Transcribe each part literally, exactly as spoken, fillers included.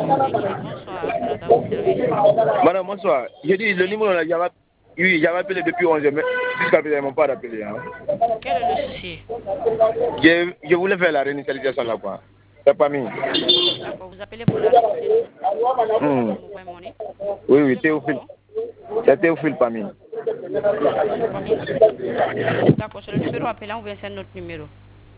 Équipe, bonsoir, vous êtes à votre service. Madame, bonsoir. J'ai dit le numéro là, j'avais oui, j'avais appelé depuis onze heures, mais jusqu'à présent, ils ne m'ont pas rappelé. Hein. Quel est le souci? Je, je voulais faire la réinitialisation là, quoi. C'est pas mis. D'accord, vous appelez pour la réinitialisation Hmm. de Mobile Money. Oui, Vous oui, voulez faire Théophile. comment? C'est Théophile pas mis. Théophile Pamine. D'accord, c'est le numéro appelant ou bien c'est notre numéro?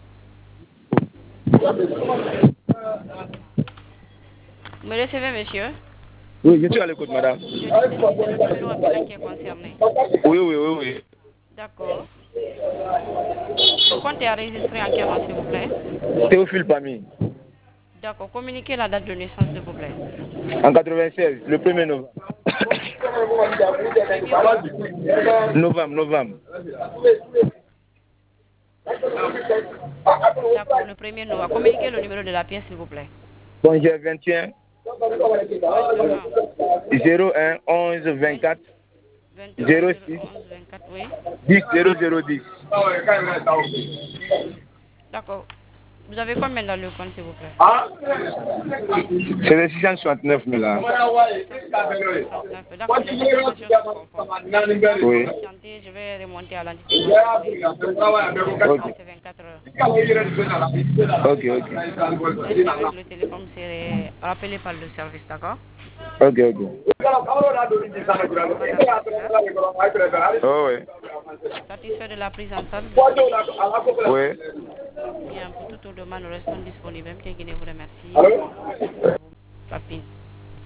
Vous me recevez, monsieur? Oui, je suis à l'écoute, madame. Je dis c'est c'est le numéro appelant qui est concerné. Oui, oui, oui, oui. D'accord. Le compte est enregistré en quel nom, s'il vous plaît? Théophile pas mis. D'accord, communiquez la date de naissance, s'il vous plaît. En quatre-vingt-seize, le premier novembre. Premier mois. Novembre, novembre. D'accord, le premier novembre. Communiquez le numéro de la pièce, s'il vous plaît. Bon, j'ai vingt et un, vingt et un, zéro un, onze, vingt-quatre, vingt et un, zéro zéro six, onze, vingt-quatre, oui. dix, zéro zéro dix. D'accord. Vous avez combien dans le compte, s'il vous plaît? C'est le six cent soixante-neuf mille là. D'accord, les informations sont conformes. Oui. Patientez, je vais remonter à l'entité concernée. Ok. C'est vingt-quatre heures. Ok, ok. Restez avec le téléphone, c'est rappelé par le service, d'accord? Ok, ok. Madame Silla, Oh, oui. satisfait de la prise en charge? Oui. Bien, pour toute demande, nous restons disponibles. M. Guinée vous remercie. Bonne journée à vous. Papine.